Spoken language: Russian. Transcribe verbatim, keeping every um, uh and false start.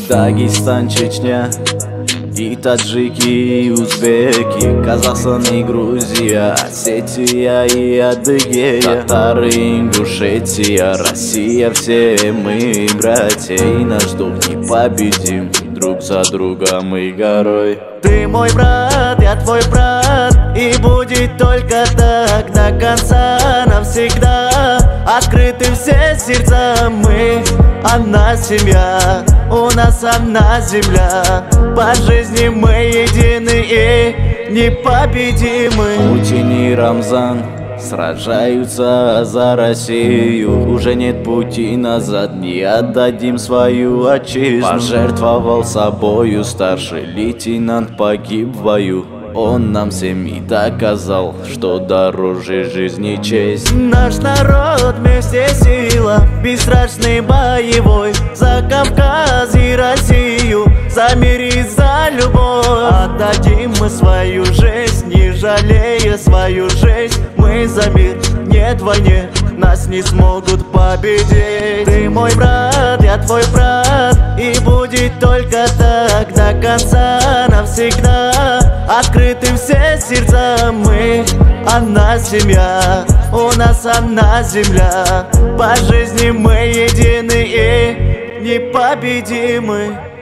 Дагестан, Чечня, и таджики, и узбеки, Казахстан и Грузия, Осетия и Адыгея, татары, Ингушетия, Россия, все мы братья, и наш дух непобедим, друг за другом и горой. Ты мой брат, я твой брат, и будет только так до конца навсегда. Открыты все сердца мы, одна семья, у нас одна земля. По жизни мы едины и непобедимы. Путин и Рамзан сражаются за Россию. Уже нет пути назад, не отдадим свою отчизну. Пожертвовал собою старший лейтенант, погиб в бою. Он нам всем и доказал, что дороже жизни честь. Наш народ вместе сила, бесстрашный боевой, за Кавказ и Россию, за мир и за любовь. Отдадим мы свою жизнь, не жалея свою жизнь. Мы за мир, нет войне, нас не смогут победить. Ты мой брат, я твой брат, и будет только так до конца навсегда. Открыты все сердца мы, одна семья, у нас одна земля. По жизни мы едины и непобедимы.